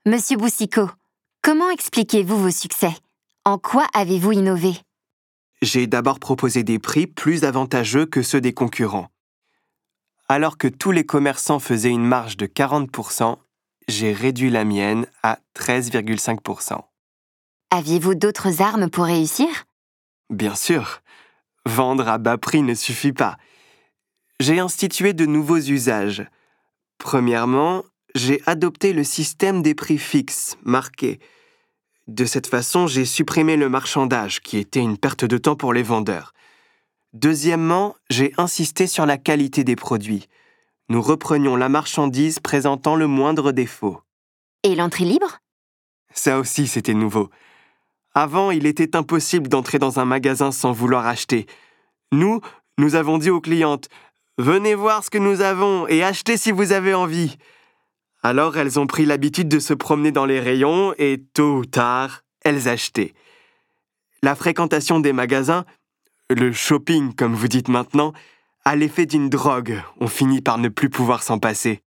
Monsieur Boucicaut, comment expliquez-vous vos succès? En quoi avez-vous innové? J'ai d'abord proposé des prix plus avantageux que ceux des concurrents. Alors que tous les commerçants faisaient une marge de 40%, j'ai réduit la mienne à 13,5%. Aviez-vous d'autres armes pour réussir? Bien sûr, vendre à bas prix ne suffit pas. J'ai institué de nouveaux usages. Premièrement, j'ai adopté le système des prix fixes, marqués. De cette façon, j'ai supprimé le marchandage, qui était une perte de temps pour les vendeurs. Deuxièmement, j'ai insisté sur la qualité des produits. Nous reprenions la marchandise présentant le moindre défaut. Et l'entrée libre? Ça aussi, c'était nouveau. Avant, il était impossible d'entrer dans un magasin sans vouloir acheter. Nous avons dit aux clientes « Venez voir ce que nous avons et achetez si vous avez envie ». Alors, elles ont pris l'habitude de se promener dans les rayons et, tôt ou tard, elles achetaient. La fréquentation des magasins, le shopping comme vous dites maintenant, a l'effet d'une drogue. On finit par ne plus pouvoir s'en passer.